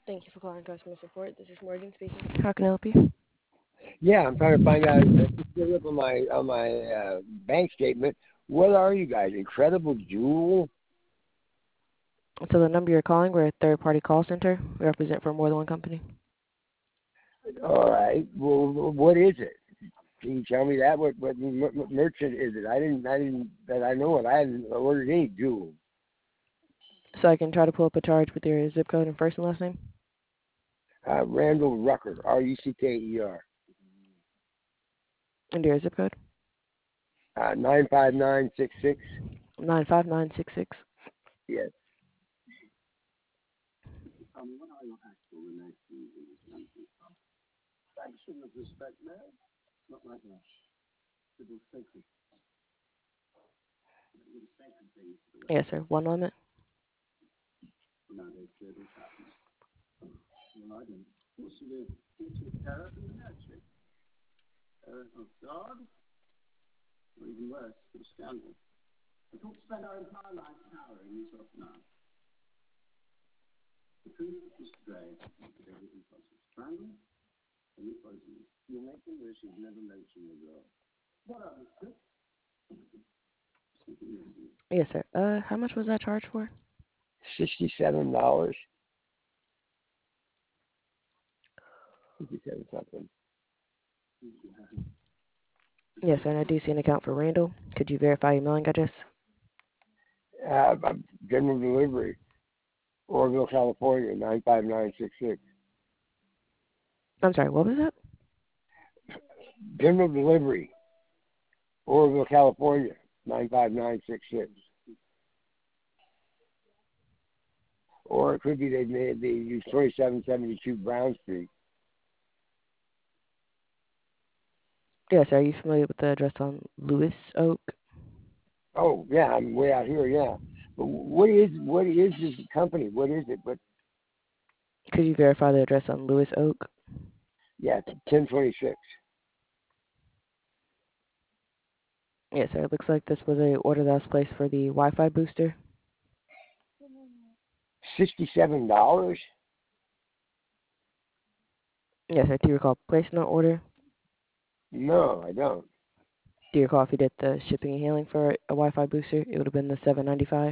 Thank you for calling customer support. This is Morgan speaking. How can I help you? Yeah, I'm trying to find out. Just look on my bank statement. What are you guys? Incredible Jewel? So the number you're calling, we're a third-party call center. We represent for more than one company. All right. Well, what is it? Can you tell me that? What merchant is it? I didn't. That I know it. I hadn't ordered any Jewel. So I can try to pull up a charge with your zip code and first and last name. Randall Rucker. Rucker. And your zip code. 95966. 95966. Yes. What are your actual relations in this country? Sanction of respect, no? Not like that. Civil sacred. With a sacred thing. Yes, sir. One moment. Nowadays, this happens. Well, I don't. Of course, you live into terror and nurture. Terror of God, or even worse, of scandal. We could spend our entire life cowering yourself now. The truth is today, every impulse is strangled, and you're poisonous. You're making wish you've never mentioned your girl. What up, mister? Yes, sir. How much was that charge for? $67. 57 something. Yes, sir. And I do see an account for Randall. Could you verify your mailing address? General delivery. Oroville, California, 95966. I'm sorry, what was that? General delivery. Oroville, California, 95966. Or it could be they use 2772 Brown Street. Yes, sir. Are you familiar with the address on Lewis Oak? Oh yeah, I'm way out here. Yeah, but what is this company? What is it? But Could you verify the address on Lewis Oak? yeah, 1026. Yes, sir. It looks like this was a order that was placed for the Wi-Fi booster. $67. Yes, sir. Do you recall placing that order? No, I don't. Do you recall if you did the shipping and handling for a Wi-Fi booster? It would have been the $7.95.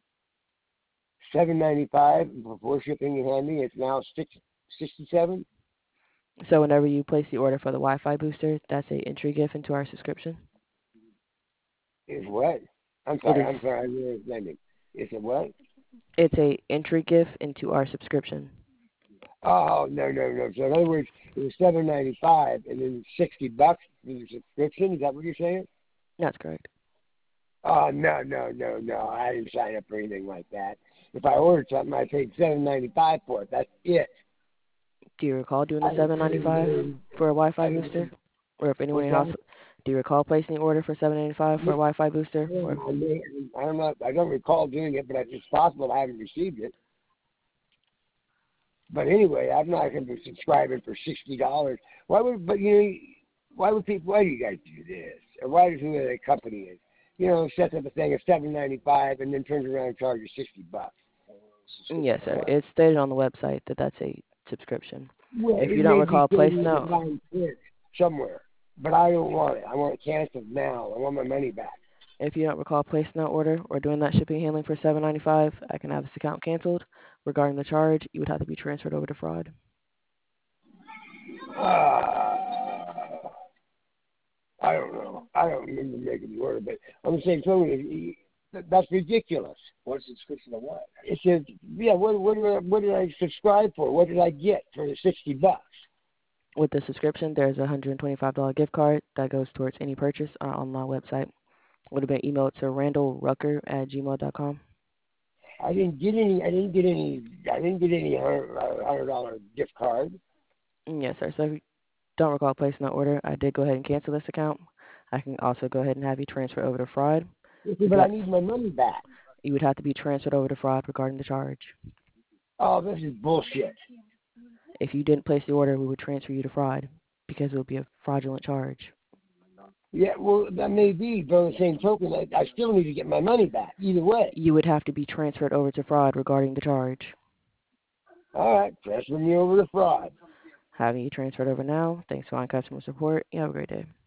$7.95 before shipping and handling. It's now $67. So whenever you place the order for the Wi-Fi booster, that's a entry gift into our subscription. Is what? I'm sorry. I'm really understanding. It's a what? It's a entry gift into our subscription. Oh no. So in other words, it was $7.95 and then $60 for the subscription. Is that what you're saying? That's correct. Oh no. I didn't sign up for anything like that. If I ordered something, I paid $7.95 for it. That's it. Do you recall doing the $7.95 for a Wi-Fi booster? Or if anyone else, do you recall placing the order for $7.95 for a Wi-Fi booster? I don't recall doing it, but it's possible I haven't received it. But anyway, I'm not going to be subscribing for $60. Why do you guys do this? Or why does whoever the company is, sets up a thing of $7.95 and then turns around and charges $60? Yes, sir. It's stated on the website that that's a subscription. Well, if you don't recall placing somewhere, but I don't want it. I want it canceled now. I want my money back. If you don't recall placing that order or doing that shipping and handling for $7.95, I can have this account canceled. Regarding the charge, you would have to be transferred over to fraud. I don't know. I don't remember making the order, but I'm the same token. That's ridiculous. What subscription of what? It says, yeah. What did I subscribe for? What did I get for the $60? With the subscription, there's a $125 gift card that goes towards any purchase on our online website. Would have been emailed to randallrucker@gmail.com. I didn't get any $100 gift card. Yes, sir. So if you don't recall placing that order, I did go ahead and cancel this account. I can also go ahead and have you transfer over to fraud. But I need my money back. You would have to be transferred over to fraud regarding the charge. Oh, this is bullshit. If you didn't place the order, we would transfer you to fraud because it would be a fraudulent charge. Yeah, well, that may be, but on the same token, I still need to get my money back either way. You would have to be transferred over to fraud regarding the charge. All right, transfer me over to fraud. Having you transferred over now. Thanks for on customer support. You have a great day.